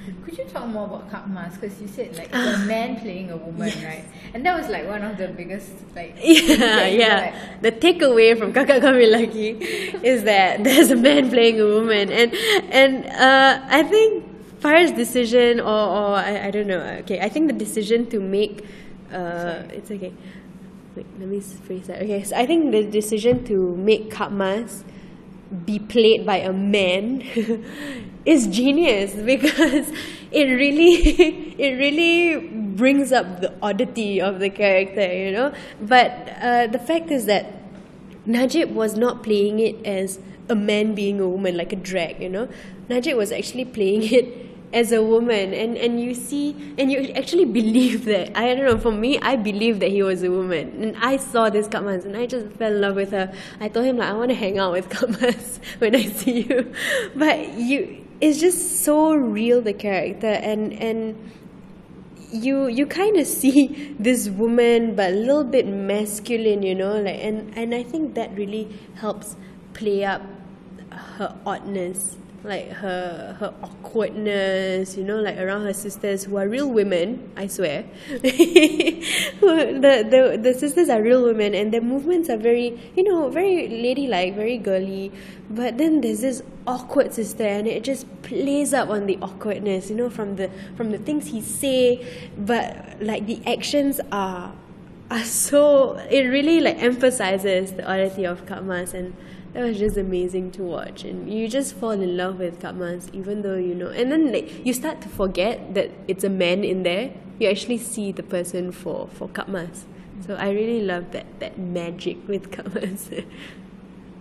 Could you talk more about Kak Mas? Because you said like it's a man playing a woman, right? And that was like one of the biggest things that you were like, The takeaway from Kakak Kami Lagi is that there's a man playing a woman, and I think Farah's decision, or I don't know. Okay, I think the decision to make it's okay. Wait, let me phrase that. Okay, so I think the decision to make Kak Mas be played by a man is genius, because it really brings up the oddity of the character, you know. But the fact is that Najib was not playing it as a man being a woman, like a drag, you know. Najib was actually playing it as a woman, and you see, and you actually believe that. I don't know, for me, I believe that he was a woman, and I saw this Kak Mas and I just fell in love with her. I told him, like, I want to hang out with Kak Mas when I see you. But it's just so real, the character, and you kind of see this woman but a little bit masculine, you know, like, and I think that really helps play up her oddness, like her awkwardness, you know, like around her sisters, who are real women, I swear. The sisters are real women, and their movements are very, you know, very ladylike, very girly. But then there's this awkward sister, and it just plays up on the awkwardness, you know, from the things he say, but like the actions are so, it really like emphasizes the oddity of Kak Mas, and that was just amazing to watch, and you just fall in love with Kak Mas, even though, you know, and then like you start to forget that it's a man in there. You actually see the person for Kak Mas. So I really love that magic with Kak Mas.